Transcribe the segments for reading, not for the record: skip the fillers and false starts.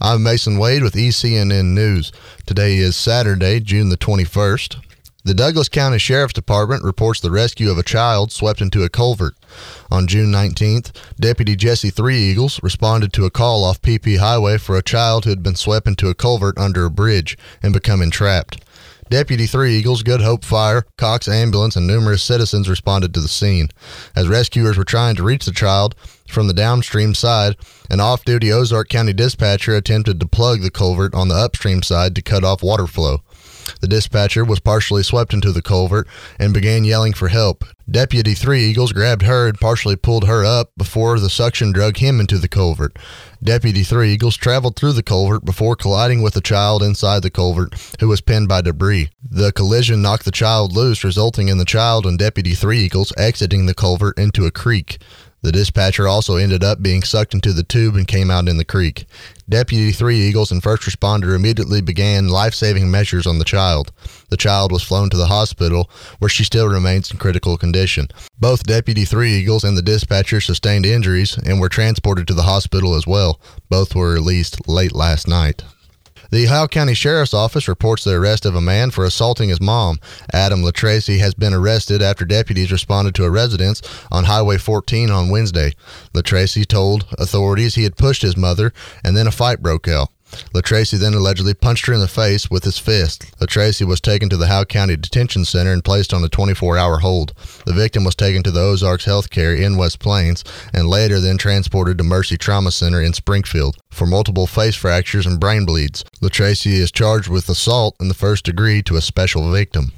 I'm Mason Wade with ECNN News. Today is Saturday, June the 21st. The Douglas County Sheriff's Department reports the rescue of a child swept into a culvert. On June 19th, Deputy Jesse Three Eagles responded to a call off PP Highway for a child who had been swept into a culvert under a bridge and become entrapped. Deputy Three Eagles, Good Hope Fire, Cox Ambulance, and numerous citizens responded to the scene. As rescuers were trying to reach the child from the downstream side, an off-duty Ozark County dispatcher attempted to plug the culvert on the upstream side to cut off water flow. The dispatcher was partially swept into the culvert and began yelling for help. Deputy Three Eagles grabbed her and partially pulled her up before the suction drug him into the culvert. Deputy Three Eagles traveled through the culvert before colliding with the child inside the culvert, who was pinned by debris. The collision knocked the child loose, resulting in the child and Deputy Three Eagles exiting the culvert into a creek. The dispatcher also ended up being sucked into the tube and came out in the creek. Deputy Three Eagles and first responder immediately began life-saving measures on the child. The child was flown to the hospital, where she still remains in critical condition. Both Deputy Three Eagles and the dispatcher sustained injuries and were transported to the hospital as well. Both were released late last night. The Ohio County Sheriff's Office reports the arrest of a man for assaulting his mom. Adam LaTracy has been arrested after deputies responded to a residence on Highway 14 on Wednesday. LaTracy told authorities he had pushed his mother, and then a fight broke out. LaTracy then allegedly punched her in the face with his fist. LaTracy was taken to the Howe County Detention Center and placed on a 24-hour hold. The victim was taken to the Ozarks Healthcare in West Plains and later then transported to Mercy Trauma Center in Springfield for multiple face fractures and brain bleeds. LaTracy is charged with assault in the first degree to a special victim.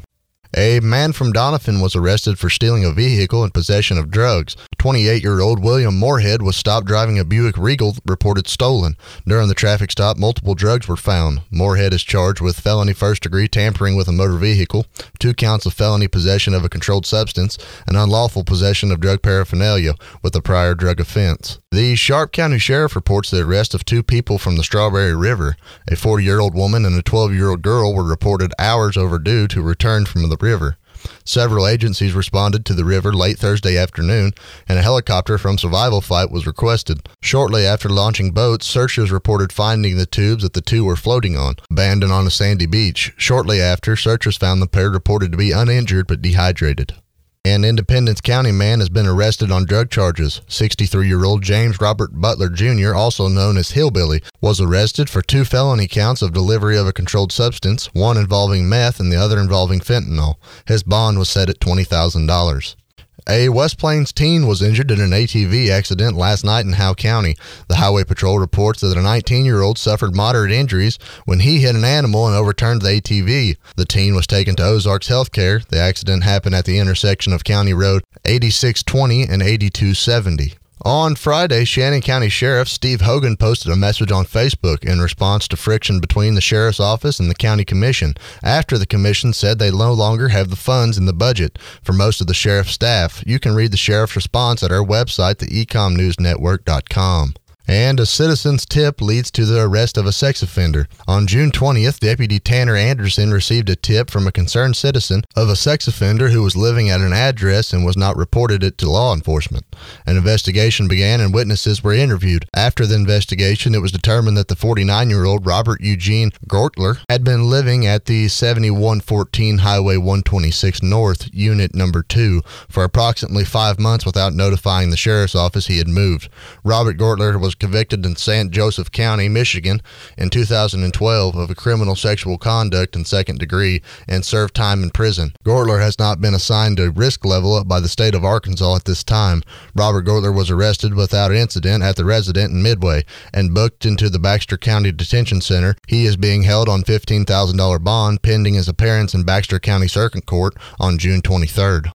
A man from Doniphan was arrested for stealing a vehicle and possession of drugs. 28-year-old William Moorhead was stopped driving a Buick Regal reported stolen. During the traffic stop, multiple drugs were found. Moorhead is charged with felony first-degree tampering with a motor vehicle, 2 counts of felony possession of a controlled substance, and unlawful possession of drug paraphernalia with a prior drug offense. The Sharp County Sheriff reports the arrest of 2 people from the Strawberry River. A 40-year-old woman and a 12-year-old girl were reported hours overdue to return from the river. Several agencies responded to the river late Thursday afternoon, and a helicopter from Survival Flight was requested. Shortly after launching boats, searchers reported finding the tubes that the 2 were floating on, abandoned on a sandy beach. Shortly after, searchers found the pair reported to be uninjured but dehydrated. An Independence County man has been arrested on drug charges. 63-year-old James Robert Butler Jr., also known as Hillbilly, was arrested for 2 felony counts of delivery of a controlled substance, one involving meth and the other involving fentanyl. His bond was set at $20,000. A West Plains teen was injured in an ATV accident last night in Howe County. The Highway Patrol reports that a 19-year-old suffered moderate injuries when he hit an animal and overturned the ATV. The teen was taken to Ozarks Healthcare. The accident happened at the intersection of County Road 8620 and 8270. On Friday, Shannon County Sheriff Steve Hogan posted a message on Facebook in response to friction between the Sheriff's Office and the County Commission after the Commission said they no longer have the funds in the budget for most of the Sheriff's staff. You can read the Sheriff's response at our website, theecomnewsnetwork.com. And a citizen's tip leads to the arrest of a sex offender. On June 20th, Deputy Tanner Anderson received a tip from a concerned citizen of a sex offender who was living at an address and was not reported it to law enforcement. An investigation began and witnesses were interviewed. After the investigation, it was determined that the 49-year-old Robert Eugene Gortler had been living at the 7114 Highway 126 North, Unit Number 2, for approximately 5 months without notifying the Sheriff's Office he had moved. Robert Gortler was convicted in St. Joseph County, Michigan in 2012 of a criminal sexual conduct in second degree and served time in prison. Gortler has not been assigned a risk level by the state of Arkansas at this time. Robert Gortler was arrested without incident at the residence in Midway and booked into the Baxter County Detention Center. He is being held on $15,000 bond pending his appearance in Baxter County Circuit Court on June 23rd.